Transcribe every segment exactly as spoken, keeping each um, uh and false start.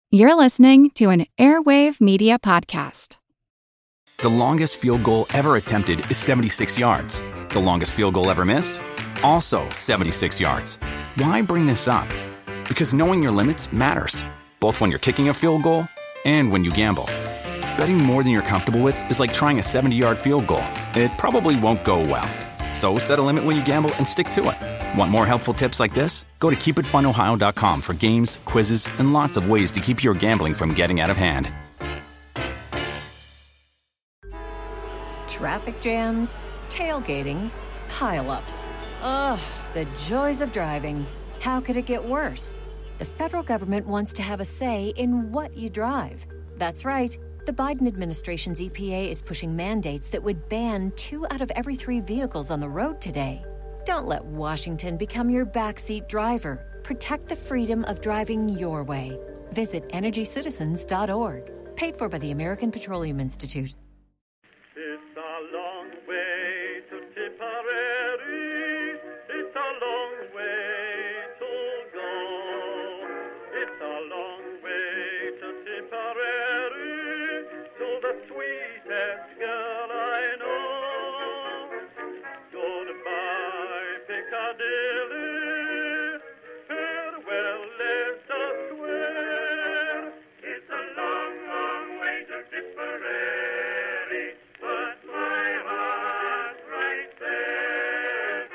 You're listening to an Airwave Media Podcast. The longest field goal ever attempted is seventy-six yards. The longest field goal ever missed? Also seventy-six yards. Why bring this up? Because knowing your limits matters, both when you're kicking a field goal and when you gamble. Betting more than you're comfortable with is like trying a seventy-yard field goal. It probably won't go well. So set a limit when you gamble and stick to it. Want more helpful tips like this? Go to keep it fun ohio dot com for games, quizzes, and lots of ways to keep your gambling from getting out of hand. Traffic jams, tailgating, pile-ups. Ugh, the joys of driving. How could it get worse? The federal government wants to have a say in what you drive. That's right. The Biden administration's E P A is pushing mandates that would ban two out of every three vehicles on the road today. Don't let Washington become your backseat driver. Protect the freedom of driving your way. Visit energy citizens dot org. Paid for by the American Petroleum Institute. It's a long way to Tipperary. It's a long way to go. It's a long way to Tipperary, to the sweetest girl I know. Goodbye, Piccadilly. Farewell, Leicester Square. It's a long, long way to Tipperary, but my heart's right there.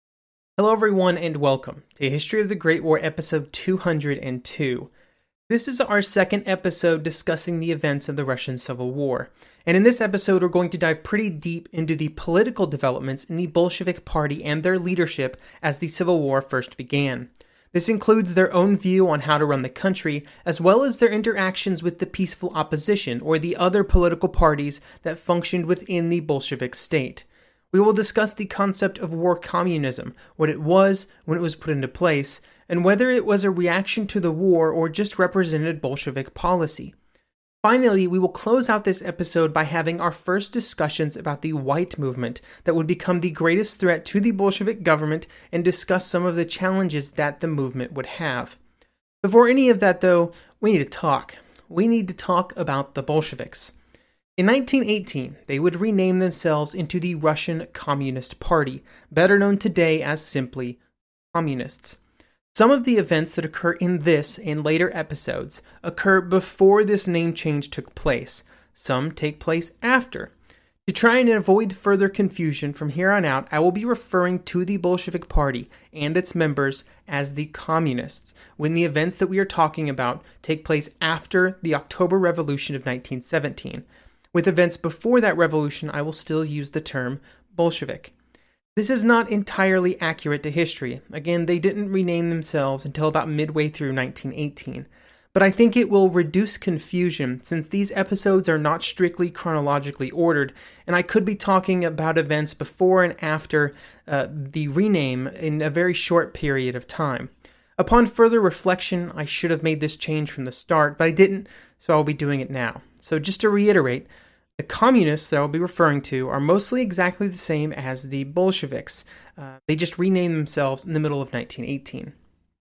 Hello everyone and welcome to History of the Great War episode two hundred two. This is our second episode discussing the events of the Russian Civil War, and in this episode we're going to dive pretty deep into the political developments in the Bolshevik Party and their leadership as the Civil War first began. This includes their own view on how to run the country, as well as their interactions with the peaceful opposition or the other political parties that functioned within the Bolshevik state. We will discuss the concept of war communism, what it was when it was put into place, and whether it was a reaction to the war or just represented Bolshevik policy. Finally, we will close out this episode by having our first discussions about the White Movement that would become the greatest threat to the Bolshevik government and discuss some of the challenges that the movement would have. Before any of that, though, we need to talk. We need to talk about the Bolsheviks. In nineteen eighteen, they would rename themselves into the Russian Communist Party, better known today as simply Communists. Some of the events that occur in this and later episodes occur before this name change took place. Some take place after. To try and avoid further confusion from here on out, I will be referring to the Bolshevik Party and its members as the Communists, when the events that we are talking about take place after the October Revolution of nineteen seventeen. With events before that revolution, I will still use the term Bolshevik. This is not entirely accurate to history. Again, they didn't rename themselves until about midway through nineteen eighteen. But I think it will reduce confusion since these episodes are not strictly chronologically ordered, and I could be talking about events before and after uh, the rename in a very short period of time. Upon further reflection, I should have made this change from the start, but I didn't, so I'll be doing it now. So just to reiterate, the Communists that I'll be referring to are mostly exactly the same as the Bolsheviks. Uh, they just renamed themselves in the middle of nineteen eighteen.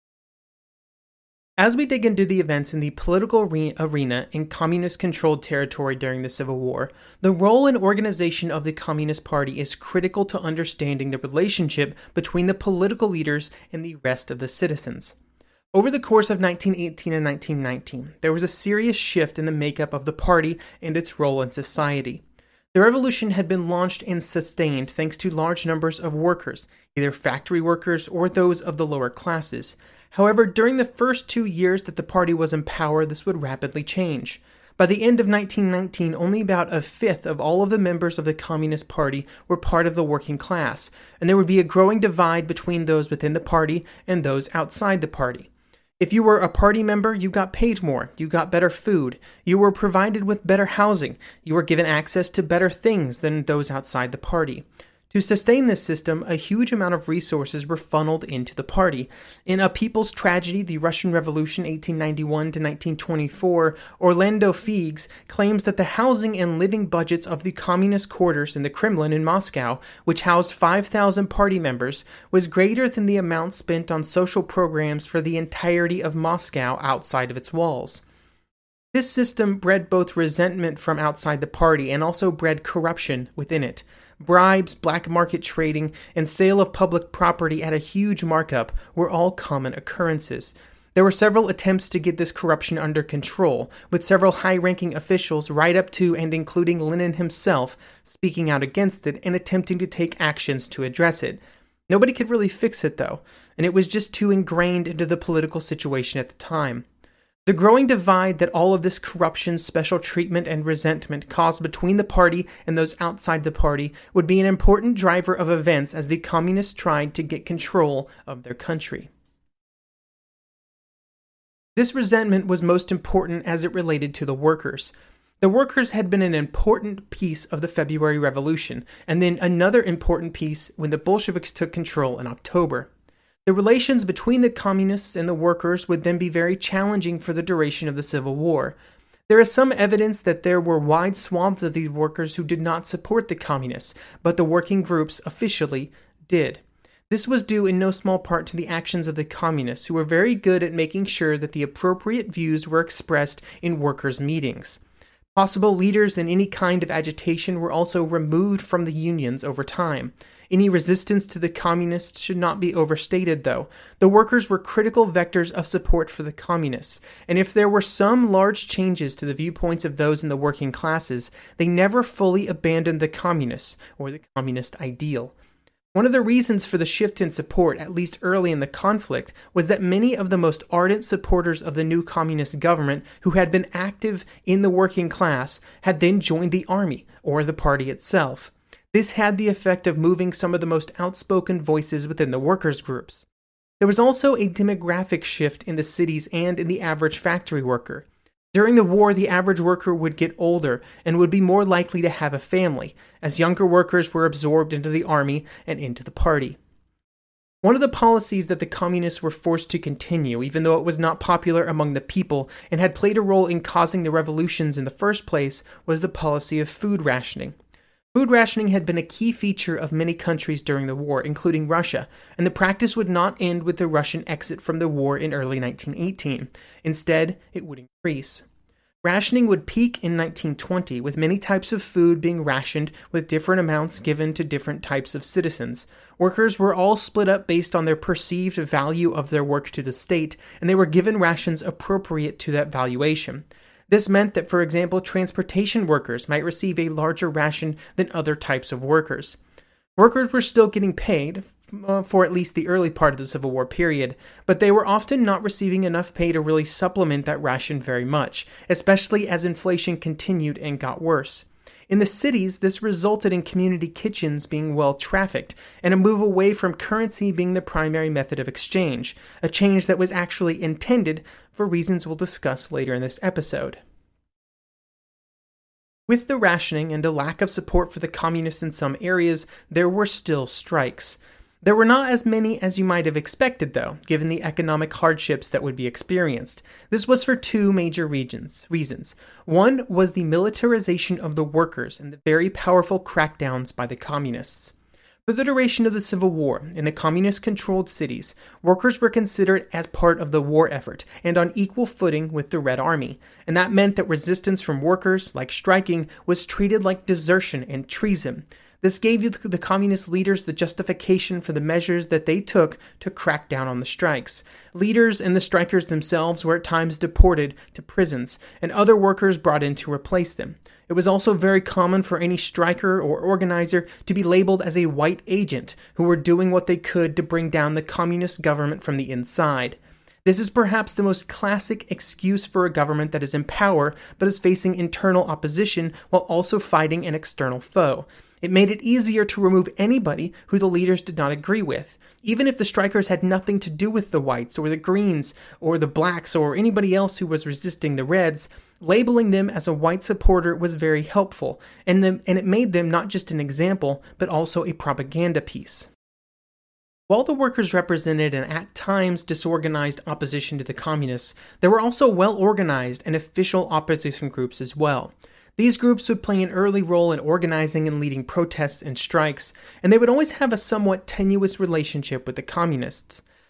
As we dig into the events in the political re- arena in communist-controlled territory during the Civil War, the role and organization of the Communist Party is critical to understanding the relationship between the political leaders and the rest of the citizens. Over the course of nineteen eighteen and nineteen nineteen, there was a serious shift in the makeup of the party and its role in society. The revolution had been launched and sustained thanks to large numbers of workers, either factory workers or those of the lower classes. However, during the first two years that the party was in power, this would rapidly change. By the end of nineteen nineteen, only about a fifth of all of the members of the Communist Party were part of the working class, and there would be a growing divide between those within the party and those outside the party. If you were a party member, you got paid more, you got better food, you were provided with better housing, you were given access to better things than those outside the party. To sustain this system, a huge amount of resources were funneled into the party. In A People's Tragedy, The Russian Revolution eighteen ninety-one to nineteen twenty-four, Orlando Figes claims that the housing and living budgets of the communist quarters in the Kremlin in Moscow, which housed five thousand party members, was greater than the amount spent on social programs for the entirety of Moscow outside of its walls. This system bred both resentment from outside the party and also bred corruption within it. Bribes, black market trading, and sale of public property at a huge markup were all common occurrences. There were several attempts to get this corruption under control, with several high-ranking officials right up to and including Lenin himself speaking out against it and attempting to take actions to address it. Nobody could really fix it, though, and it was just too ingrained into the political situation at the time. The growing divide that all of this corruption, special treatment, and resentment caused between the party and those outside the party would be an important driver of events as the communists tried to get control of their country. This resentment was most important as it related to the workers. The workers had been an important piece of the February Revolution, and then another important piece when the Bolsheviks took control in October. The relations between the communists and the workers would then be very challenging for the duration of the Civil War. There is some evidence that there were wide swaths of these workers who did not support the communists, but the working groups officially did. This was due in no small part to the actions of the communists, who were very good at making sure that the appropriate views were expressed in workers' meetings. Possible leaders in any kind of agitation were also removed from the unions over time. Any resistance to the communists should not be overstated, though. The workers were critical vectors of support for the communists, and if there were some large changes to the viewpoints of those in the working classes, they never fully abandoned the communists or the communist ideal. One of the reasons for the shift in support, at least early in the conflict, was that many of the most ardent supporters of the new communist government who had been active in the working class had then joined the army, or the party itself. This had the effect of moving some of the most outspoken voices within the workers' groups. There was also a demographic shift in the cities and in the average factory worker. During the war, the average worker would get older and would be more likely to have a family, as younger workers were absorbed into the army and into the party. One of the policies that the communists were forced to continue, even though it was not popular among the people and had played a role in causing the revolutions in the first place, was the policy of food rationing. Food rationing had been a key feature of many countries during the war, including Russia, and the practice would not end with the Russian exit from the war in early nineteen eighteen. Instead, it would increase. Rationing would peak in nineteen twenty, with many types of food being rationed with different amounts given to different types of citizens. Workers were all split up based on their perceived value of their work to the state, and they were given rations appropriate to that valuation. This meant that, for example, transportation workers might receive a larger ration than other types of workers. Workers were still getting paid, uh, for at least the early part of the Civil War period, but they were often not receiving enough pay to really supplement that ration very much, especially as inflation continued and got worse. In the cities, this resulted in community kitchens being well trafficked, and a move away from currency being the primary method of exchange, a change that was actually intended for reasons we'll discuss later in this episode. With the rationing and a lack of support for the communists in some areas, there were still strikes. There were not as many as you might have expected, though, given the economic hardships that would be experienced. This was for two major regions, reasons. One was the militarization of the workers and the very powerful crackdowns by the communists. For the duration of the Civil War, in the communist-controlled cities, workers were considered as part of the war effort and on equal footing with the Red Army, and that meant that resistance from workers, like striking, was treated like desertion and treason. This gave the communist leaders the justification for the measures that they took to crack down on the strikes. Leaders and the strikers themselves were at times deported to prisons, and other workers brought in to replace them. It was also very common for any striker or organizer to be labeled as a white agent who were doing what they could to bring down the communist government from the inside. This is perhaps the most classic excuse for a government that is in power but is facing internal opposition while also fighting an external foe. It made it easier to remove anybody who the leaders did not agree with. Even if the strikers had nothing to do with the whites or the greens or the blacks or anybody else who was resisting the reds, labeling them as a white supporter was very helpful, and, them, and it made them not just an example, but also a propaganda piece. While the workers represented an at times disorganized opposition to the communists, there were also well-organized and official opposition groups as well. These groups would play an early role in organizing and leading protests and strikes, and they would always have a somewhat tenuous relationship with the communists.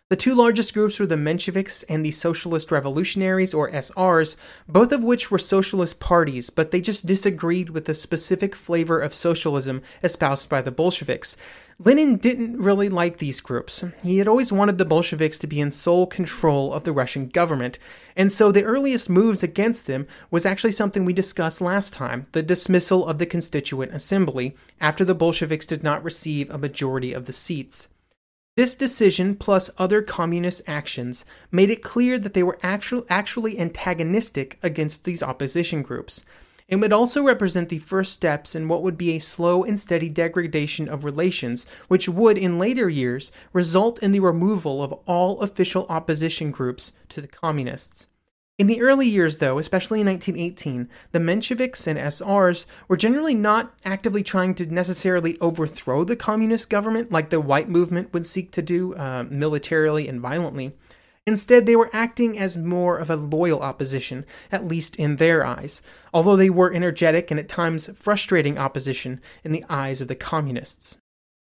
The two largest groups were the Mensheviks and the Socialist Revolutionaries, or S Rs, both of which were socialist parties, but they just disagreed with the specific flavor of socialism espoused by the Bolsheviks. Lenin didn't really like these groups. He had always wanted the Bolsheviks to be in sole control of the Russian government, and so the earliest moves against them was actually something we discussed last time, the dismissal of the Constituent Assembly, after the Bolsheviks did not receive a majority of the seats. This decision, plus other communist actions, made it clear that they were actu- actually antagonistic against these opposition groups. It would also represent the first steps in what would be a slow and steady degradation of relations, which would, in later years, result in the removal of all official opposition groups to the communists. In the early years, though, especially in nineteen eighteen, the Mensheviks and S Rs were generally not actively trying to necessarily overthrow the communist government like the White Movement would seek to do uh, militarily and violently. Instead, they were acting as more of a loyal opposition, at least in their eyes, although they were energetic and at times frustrating opposition in the eyes of the communists.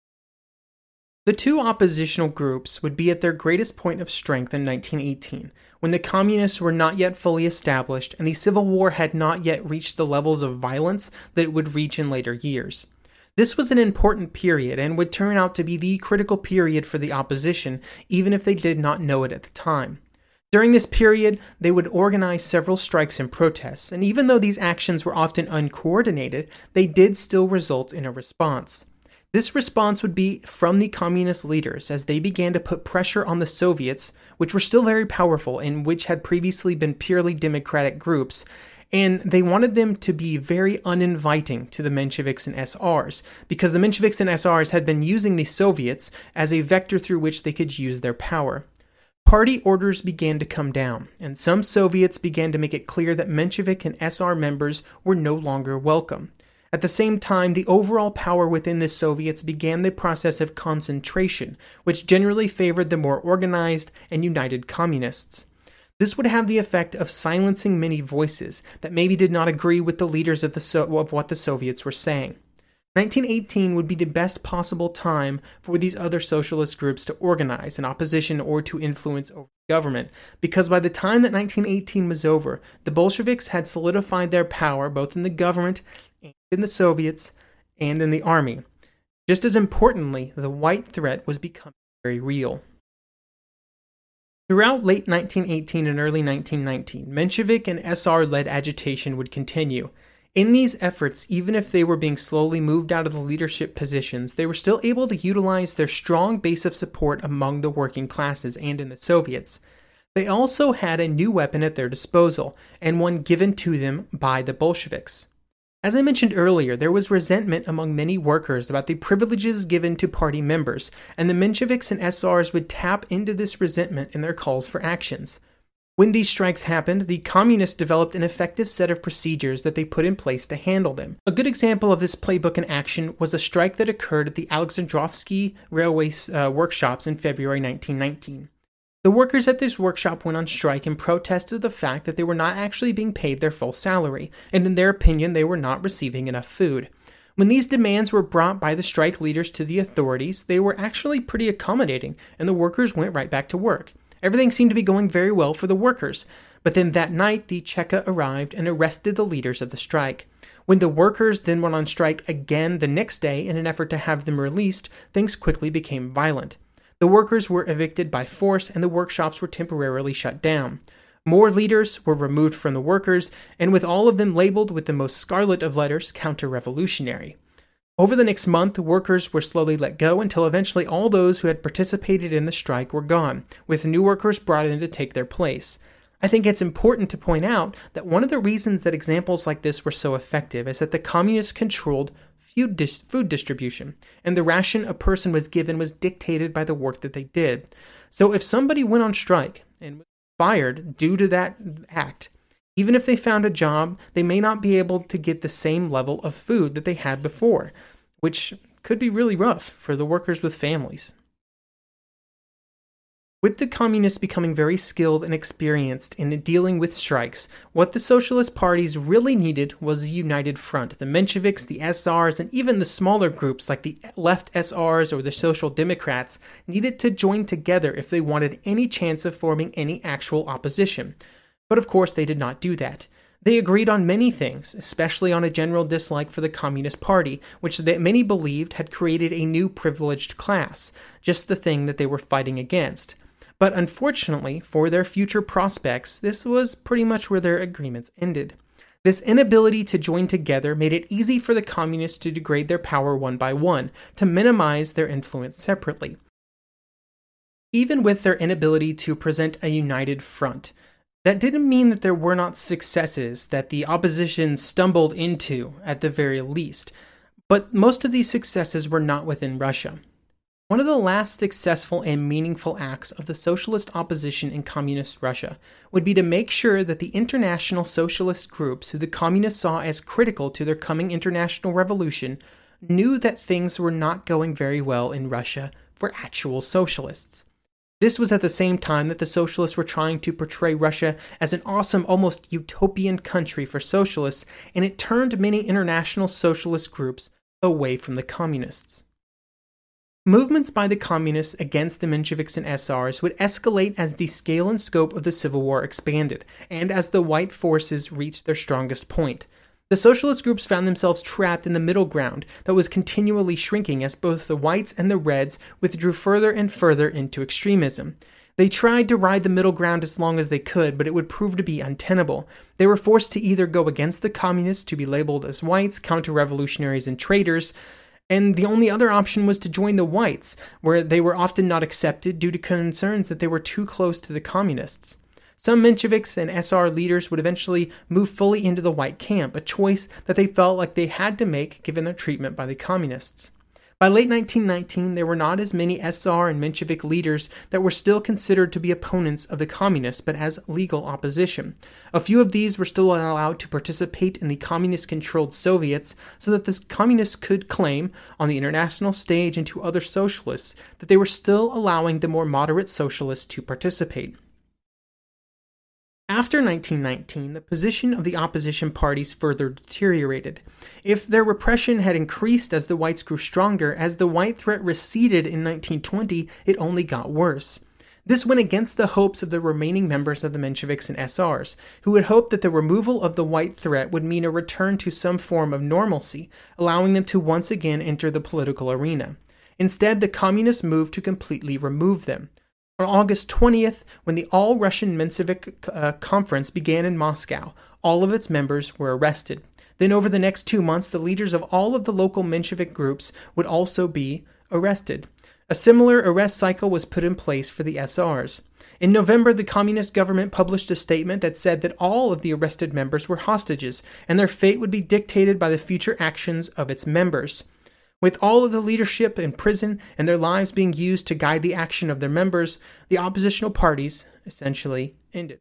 The two oppositional groups would be at their greatest point of strength in nineteen eighteen, when the communists were not yet fully established and the Civil War had not yet reached the levels of violence that it would reach in later years. This was an important period and would turn out to be the critical period for the opposition, even if they did not know it at the time. During this period, they would organize several strikes and protests, and even though these actions were often uncoordinated, they did still result in a response. This response would be from the communist leaders as they began to put pressure on the Soviets, which were still very powerful and which had previously been purely democratic groups, and they wanted them to be very uninviting to the Mensheviks and S Rs, because the Mensheviks and S Rs had been using the Soviets as a vector through which they could use their power. Party orders began to come down, and some Soviets began to make it clear that Menshevik and S R members were no longer welcome. At the same time, the overall power within the Soviets began the process of concentration, which generally favored the more organized and united communists. This would have the effect of silencing many voices that maybe did not agree with the leaders of, the so- of what the Soviets were saying. nineteen eighteen would be the best possible time for these other socialist groups to organize in opposition or to influence over the government, because by the time that nineteen eighteen was over, the Bolsheviks had solidified their power both in the government and in the Soviets and in the army. Just as importantly, the white threat was becoming very real. Throughout late nineteen eighteen and early nineteen nineteen, Menshevik and S R-led agitation would continue. In these efforts, even if they were being slowly moved out of the leadership positions, they were still able to utilize their strong base of support among the working classes and in the Soviets. They also had a new weapon at their disposal, and one given to them by the Bolsheviks. As I mentioned earlier, there was resentment among many workers about the privileges given to party members, and the Mensheviks and S Rs would tap into this resentment in their calls for actions. When these strikes happened, the communists developed an effective set of procedures that they put in place to handle them. A good example of this playbook in action was a strike that occurred at the Alexandrovsky Railway uh, workshops in February nineteen nineteen. The workers at this workshop went on strike and protested the fact that they were not actually being paid their full salary, and in their opinion, they were not receiving enough food. When these demands were brought by the strike leaders to the authorities, they were actually pretty accommodating, and the workers went right back to work. Everything seemed to be going very well for the workers, but then that night, the Cheka arrived and arrested the leaders of the strike. When the workers then went on strike again the next day in an effort to have them released, things quickly became violent. The workers were evicted by force and the workshops were temporarily shut down. More leaders were removed from the workers, and with all of them labeled with the most scarlet of letters, counter-revolutionary. Over the next month, workers were slowly let go until eventually all those who had participated in the strike were gone, with new workers brought in to take their place. I think it's important to point out that one of the reasons that examples like this were so effective is that the communists controlled food, dis- food distribution, and the ration a person was given was dictated by the work that they did. So if somebody went on strike and was fired due to that act, even if they found a job, they may not be able to get the same level of food that they had before, which could be really rough for the workers with families. With the communists becoming very skilled and experienced in dealing with strikes, what the socialist parties really needed was a united front. The Mensheviks, the S Rs, and even the smaller groups like the left S Rs or the Social Democrats needed to join together if they wanted any chance of forming any actual opposition. But of course they did not do that. They agreed on many things, especially on a general dislike for the Communist Party, which they, many believed had created a new privileged class, just the thing that they were fighting against. But unfortunately, for their future prospects, this was pretty much where their agreements ended. This inability to join together made it easy for the communists to degrade their power one by one, to minimize their influence separately. Even with their inability to present a united front, that didn't mean that there were not successes that the opposition stumbled into, at the very least. But most of these successes were not within Russia. One of the last successful and meaningful acts of the socialist opposition in communist Russia would be to make sure that the international socialist groups who the communists saw as critical to their coming international revolution knew that things were not going very well in Russia for actual socialists. This was at the same time that the socialists were trying to portray Russia as an awesome, almost utopian country for socialists, and it turned many international socialist groups away from the communists. Movements by the communists against the Mensheviks and S Rs would escalate as the scale and scope of the Civil War expanded, and as the white forces reached their strongest point. The socialist groups found themselves trapped in the middle ground that was continually shrinking as both the whites and the reds withdrew further and further into extremism. They tried to ride the middle ground as long as they could, but it would prove to be untenable. They were forced to either go against the communists to be labeled as whites, counter-revolutionaries, and traitors, and the only other option was to join the whites, where they were often not accepted due to concerns that they were too close to the communists. Some Mensheviks and S R leaders would eventually move fully into the white camp, a choice that they felt like they had to make given their treatment by the communists. By late nineteen nineteen, there were not as many S R and Menshevik leaders that were still considered to be opponents of the communists, but as legal opposition. A few of these were still allowed to participate in the communist-controlled Soviets, so that the communists could claim, on the international stage and to other socialists, that they were still allowing the more moderate socialists to participate. After nineteen nineteen, the position of the opposition parties further deteriorated. If their repression had increased as the whites grew stronger, as the white threat receded in nineteen twenty, it only got worse. This went against the hopes of the remaining members of the Mensheviks and S Rs, who had hoped that the removal of the white threat would mean a return to some form of normalcy, allowing them to once again enter the political arena. Instead, the communists moved to completely remove them. On August twentieth, when the All-Russian Menshevik uh, Conference began in Moscow, all of its members were arrested. Then over the next two months, the leaders of all of the local Menshevik groups would also be arrested. A similar arrest cycle was put in place for the S Rs. In November, the communist government published a statement that said that all of the arrested members were hostages, and their fate would be dictated by the future actions of its members. With all of the leadership in prison and their lives being used to guide the action of their members, the oppositional parties essentially ended.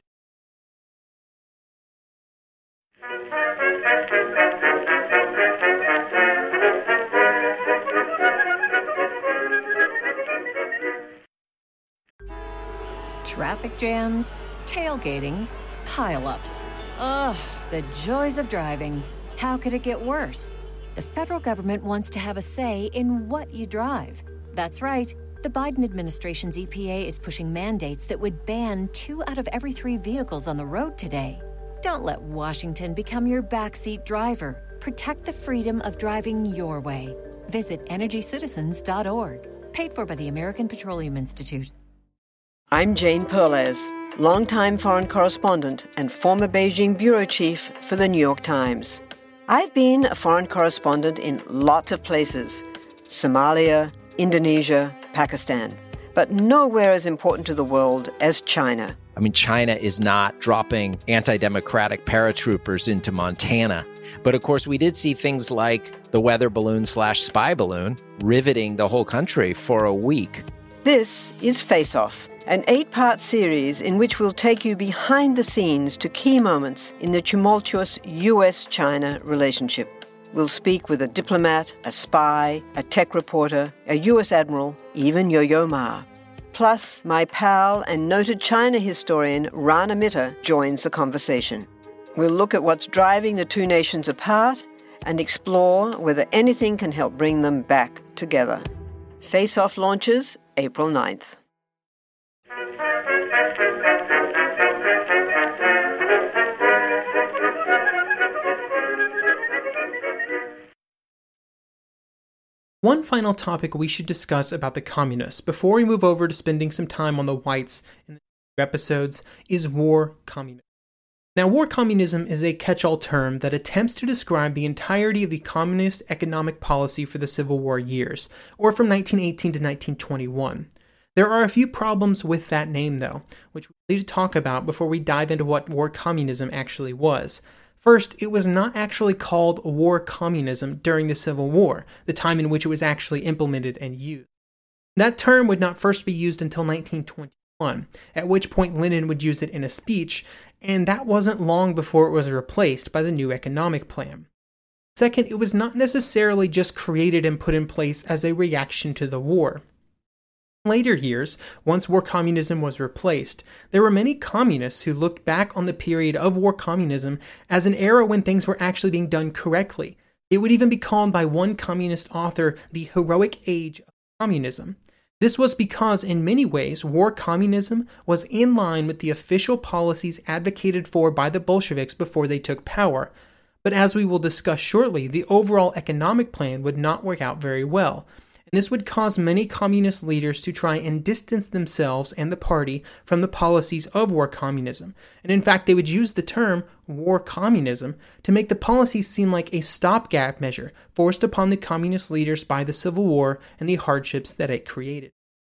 Traffic jams, tailgating, pile-ups. Ugh, the joys of driving. How could it get worse? The federal government wants to have a say in what you drive. That's right. The Biden administration's E P A is pushing mandates that would ban two out of every three vehicles on the road today. Don't let Washington become your backseat driver. Protect the freedom of driving your way. Visit energy citizens dot org. Paid for by the American Petroleum Institute. I'm Jane Perlez, longtime foreign correspondent and former Beijing bureau chief for the New York Times. I've been a foreign correspondent in lots of places, Somalia, Indonesia, Pakistan, but nowhere as important to the world as China. I mean, China is not dropping anti-democratic paratroopers into Montana. But of course, we did see things like the weather balloon slash spy balloon riveting the whole country for a week. This is Face Off, an eight-part series in which we'll take you behind the scenes to key moments in the tumultuous U S China relationship. We'll speak with a diplomat, a spy, a tech reporter, a U S admiral, even Yo-Yo Ma. Plus, my pal and noted China historian Rana Mitter joins the conversation. We'll look at what's driving the two nations apart and explore whether anything can help bring them back together. Face Off launches April ninth. One final topic we should discuss about the communists before we move over to spending some time on the whites in the episodes is war communism. Now, war communism is a catch-all term that attempts to describe the entirety of the communist economic policy for the Civil War years, or from nineteen eighteen to nineteen twenty-one. There are a few problems with that name, though, which we need to talk about before we dive into what war communism actually was. First, it was not actually called war communism during the Civil War, the time in which it was actually implemented and used. That term would not first be used until nineteen twenty-one, at which point Lenin would use it in a speech, and that wasn't long before it was replaced by the new economic plan. Second, it was not necessarily just created and put in place as a reaction to the war. In later years, once war communism was replaced, there were many communists who looked back on the period of war communism as an era when things were actually being done correctly. It would even be called by one communist author the heroic age of communism. This was because, in many ways, war communism was in line with the official policies advocated for by the Bolsheviks before they took power. But as we will discuss shortly, the overall economic plan would not work out very well. And this would cause many communist leaders to try and distance themselves and the party from the policies of war communism. And in fact, they would use the term war communism to make the policies seem like a stopgap measure forced upon the communist leaders by the Civil War and the hardships that it created.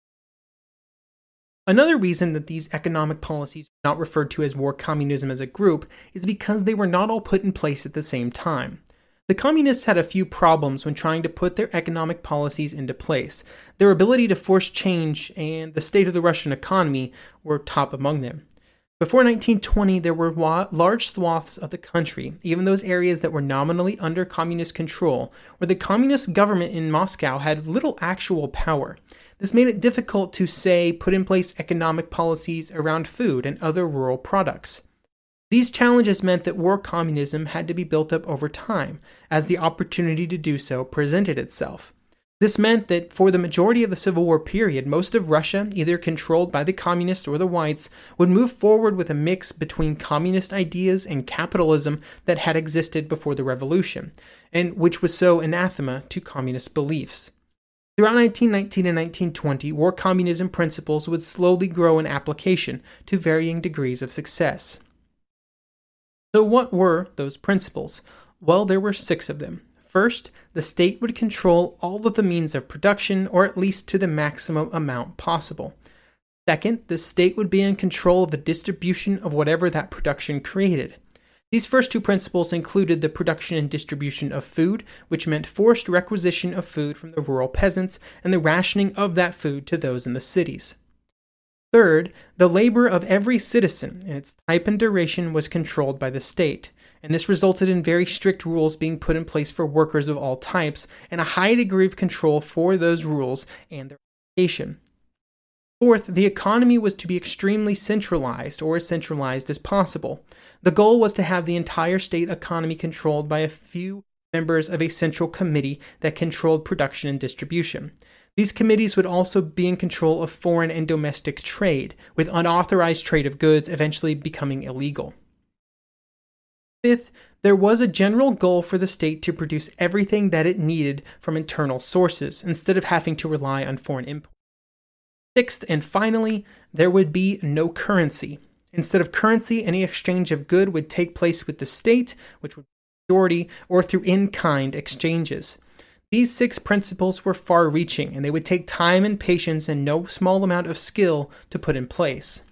Another reason that these economic policies were not referred to as war communism as a group is because they were not all put in place at the same time. The communists had a few problems when trying to put their economic policies into place. Their ability to force change and the state of the Russian economy were top among them. Before nineteen twenty, there were wa- large swaths of the country, even those areas that were nominally under communist control, where the communist government in Moscow had little actual power. This made it difficult to, say, put in place economic policies around food and other rural products. These challenges meant that war communism had to be built up over time, as the opportunity to do so presented itself. This meant that for the majority of the Civil War period, most of Russia, either controlled by the communists or the whites, would move forward with a mix between communist ideas and capitalism that had existed before the revolution, and which was so anathema to communist beliefs. Throughout nineteen nineteen and nineteen twenty, war communism principles would slowly grow in application to varying degrees of success. So what were those principles? Well, there were six of them. First, the state would control all of the means of production, or at least to the maximum amount possible. Second, the state would be in control of the distribution of whatever that production created. These first two principles included the production and distribution of food, which meant forced requisition of food from the rural peasants and the rationing of that food to those in the cities. Third, the labor of every citizen and its type and duration was controlled by the state, and this resulted in very strict rules being put in place for workers of all types and a high degree of control for those rules and their application. Fourth, the economy was to be extremely centralized, or as centralized as possible. The goal was to have the entire state economy controlled by a few members of a central committee that controlled production and distribution. These committees would also be in control of foreign and domestic trade, with unauthorized trade of goods eventually becoming illegal. Fifth, there was a general goal for the state to produce everything that it needed from internal sources, instead of having to rely on foreign imports. Sixth, and finally, there would be no currency. Instead of currency, any exchange of good would take place with the state, which would be majority, or through in-kind exchanges. These six principles were far-reaching, and they would take time and patience and no small amount of skill to put in place.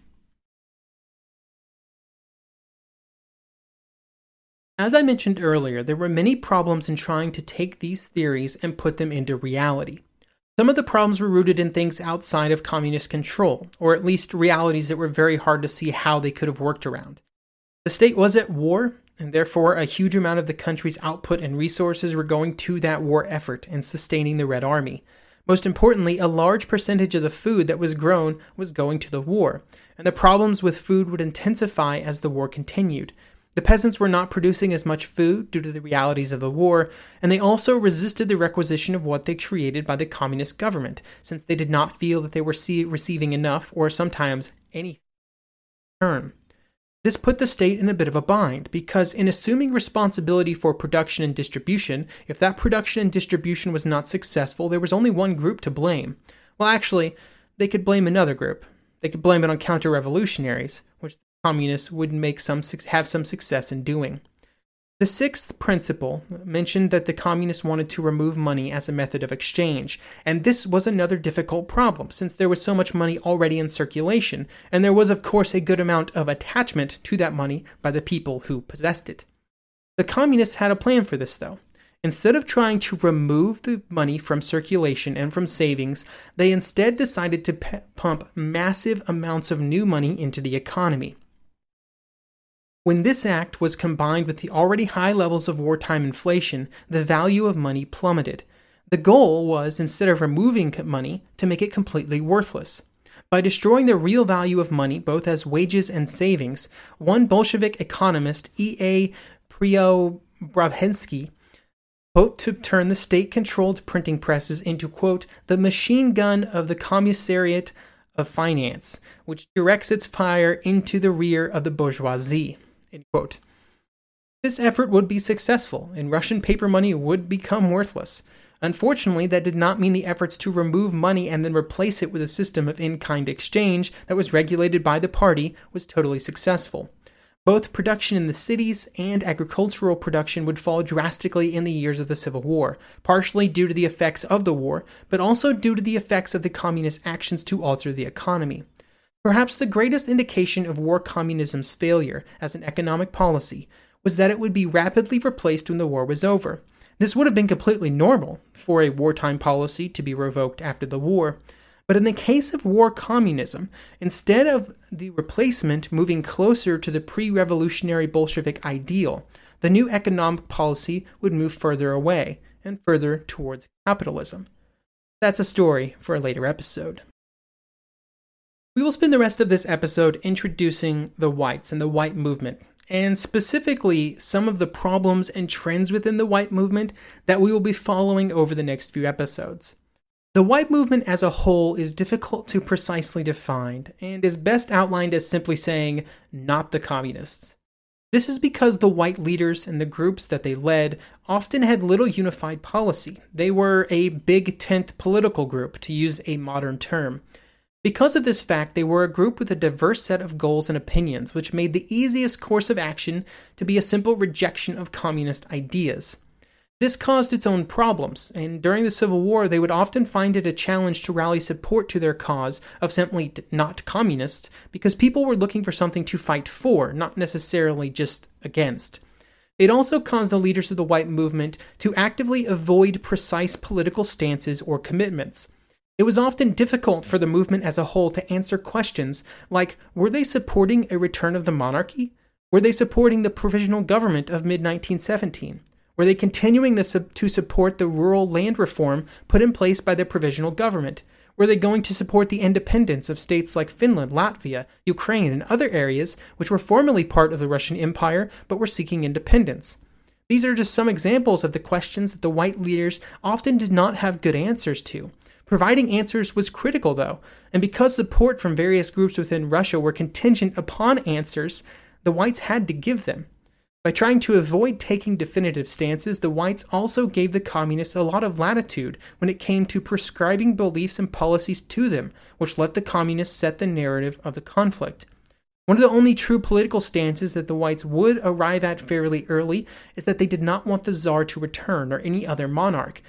As I mentioned earlier, there were many problems in trying to take these theories and put them into reality. Some of the problems were rooted in things outside of communist control, or at least realities that were very hard to see how they could have worked around. The state was at war, and therefore a huge amount of the country's output and resources were going to that war effort and sustaining the Red Army. Most importantly, a large percentage of the food that was grown was going to the war, and the problems with food would intensify as the war continued. The peasants were not producing as much food due to the realities of the war, and they also resisted the requisition of what they created by the communist government, since they did not feel that they were see- receiving enough or sometimes anything in return. This put the state in a bit of a bind, because in assuming responsibility for production and distribution, if that production and distribution was not successful, there was only one group to blame. Well, actually, they could blame another group. They could blame it on counter-revolutionaries, which the communists would make some have some success in doing. The sixth principle mentioned that the communists wanted to remove money as a method of exchange, and this was another difficult problem since there was so much money already in circulation, and there was of course a good amount of attachment to that money by the people who possessed it. The communists had a plan for this though. Instead of trying to remove the money from circulation and from savings, they instead decided to p- pump massive amounts of new money into the economy. When this act was combined with the already high levels of wartime inflation, the value of money plummeted. The goal was, instead of removing money, to make it completely worthless. By destroying the real value of money, both as wages and savings, one Bolshevik economist, E A Preobrazhensky, hoped to turn the state-controlled printing presses into, quote, the machine gun of the Commissariat of Finance, which directs its fire into the rear of the bourgeoisie. End quote. This effort would be successful, and Russian paper money would become worthless. Unfortunately, that did not mean the efforts to remove money and then replace it with a system of in-kind exchange that was regulated by the party was totally successful. Both production in the cities and agricultural production would fall drastically in the years of the Civil War, partially due to the effects of the war, but also due to the effects of the communist actions to alter the economy. Perhaps the greatest indication of war communism's failure as an economic policy was that it would be rapidly replaced when the war was over. This would have been completely normal for a wartime policy to be revoked after the war, but in the case of war communism, instead of the replacement moving closer to the pre-revolutionary Bolshevik ideal, the new economic policy would move further away and further towards capitalism. That's a story for a later episode. We will spend the rest of this episode introducing the whites and the white movement, and specifically some of the problems and trends within the white movement that we will be following over the next few episodes. The white movement as a whole is difficult to precisely define, and is best outlined as simply saying, not the communists. This is because the white leaders and the groups that they led often had little unified policy. They were a big tent political group, to use a modern term. Because of this fact, they were a group with a diverse set of goals and opinions, which made the easiest course of action to be a simple rejection of communist ideas. This caused its own problems, and during the Civil War, they would often find it a challenge to rally support to their cause of simply not communists, because people were looking for something to fight for, not necessarily just against. It also caused the leaders of the white movement to actively avoid precise political stances or commitments. It was often difficult for the movement as a whole to answer questions like, were they supporting a return of the monarchy? Were they supporting the provisional government of mid nineteen seventeen? Were they continuing this to support the rural land reform put in place by the provisional government? Were they going to support the independence of states like Finland, Latvia, Ukraine, and other areas which were formerly part of the Russian Empire but were seeking independence? These are just some examples of the questions that the white leaders often did not have good answers to. Providing answers was critical, though, and because support from various groups within Russia were contingent upon answers, the whites had to give them. By trying to avoid taking definitive stances, the whites also gave the communists a lot of latitude when it came to prescribing beliefs and policies to them, which let the communists set the narrative of the conflict. One of the only true political stances that the whites would arrive at fairly early is that they did not want the Tsar to return or any other monarch.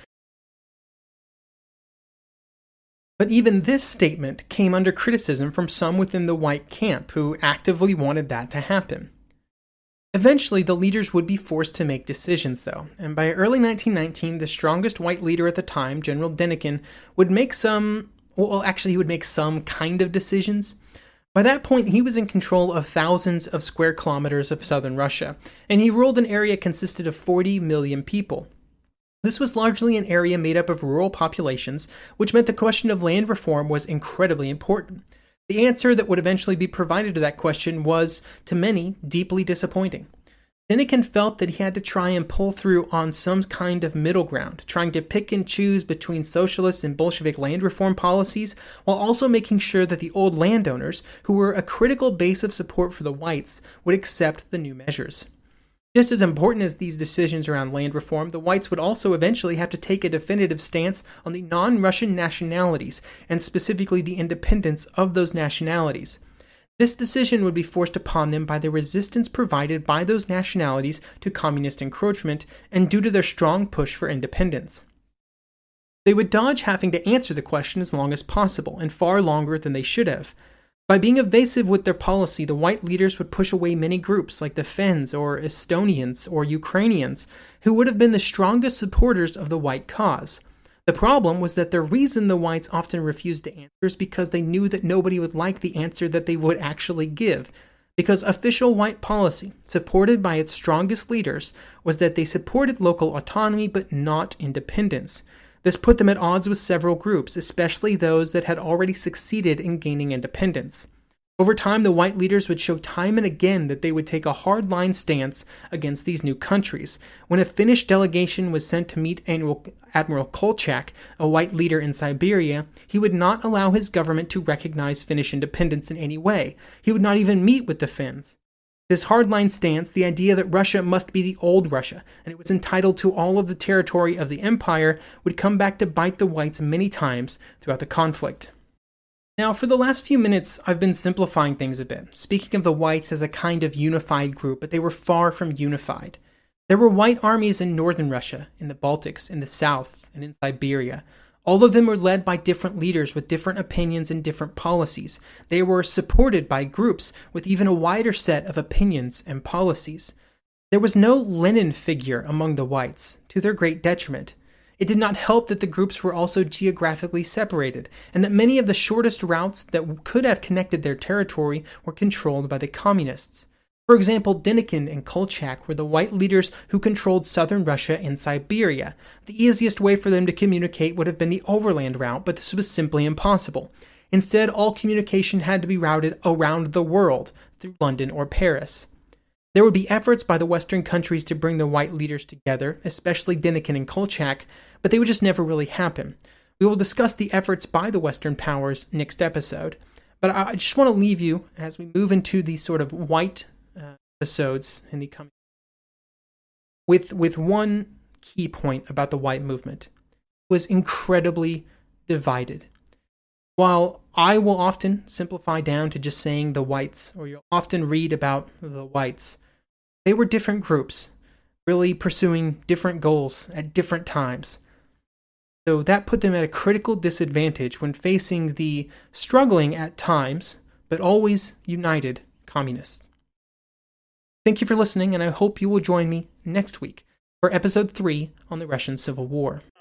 But even this statement came under criticism from some within the white camp who actively wanted that to happen. Eventually, the leaders would be forced to make decisions, though, and by early nineteen nineteen, the strongest white leader at the time, General Denikin, would make some, well, actually, he would make some kind of decisions. By that point, he was in control of thousands of square kilometers of southern Russia, and he ruled an area consisted of forty million people. This was largely an area made up of rural populations, which meant the question of land reform was incredibly important. The answer that would eventually be provided to that question was, to many, deeply disappointing. Denikin felt that he had to try and pull through on some kind of middle ground, trying to pick and choose between socialist and Bolshevik land reform policies, while also making sure that the old landowners, who were a critical base of support for the whites, would accept the new measures. Just as important as these decisions around land reform, the whites would also eventually have to take a definitive stance on the non-Russian nationalities, and specifically the independence of those nationalities. This decision would be forced upon them by the resistance provided by those nationalities to communist encroachment and due to their strong push for independence. They would dodge having to answer the question as long as possible, and far longer than they should have. By being evasive with their policy, the white leaders would push away many groups like the Finns or Estonians or Ukrainians, who would have been the strongest supporters of the white cause. The problem was that the reason the whites often refused to answer is because they knew that nobody would like the answer that they would actually give, because official white policy, supported by its strongest leaders, was that they supported local autonomy but not independence. This put them at odds with several groups, especially those that had already succeeded in gaining independence. Over time, the white leaders would show time and again that they would take a hardline stance against these new countries. When a Finnish delegation was sent to meet Admiral Kolchak, a white leader in Siberia, he would not allow his government to recognize Finnish independence in any way. He would not even meet with the Finns. This hardline stance, the idea that Russia must be the old Russia, and it was entitled to all of the territory of the empire, would come back to bite the whites many times throughout the conflict. Now, for the last few minutes, I've been simplifying things a bit, speaking of the whites as a kind of unified group, but they were far from unified. There were white armies in northern Russia, in the Baltics, in the south, and in Siberia. All of them were led by different leaders with different opinions and different policies. They were supported by groups with even a wider set of opinions and policies. There was no Lenin figure among the whites, to their great detriment. It did not help that the groups were also geographically separated, and that many of the shortest routes that could have connected their territory were controlled by the communists. For example, Denikin and Kolchak were the white leaders who controlled southern Russia and Siberia. The easiest way for them to communicate would have been the overland route, but this was simply impossible. Instead, all communication had to be routed around the world, through London or Paris. There would be efforts by the Western countries to bring the white leaders together, especially Denikin and Kolchak, but they would just never really happen. We will discuss the efforts by the Western powers next episode, but I just want to leave you, as we move into these sort of white uh, episodes in the coming, with, with one key point about the white movement. It was incredibly divided. While I will often simplify down to just saying the whites, or you'll often read about the whites, they were different groups, really pursuing different goals at different times. So that put them at a critical disadvantage when facing the struggling at times, but always united communists. Thank you for listening, and I hope you will join me next week for episode three on the Russian Civil War.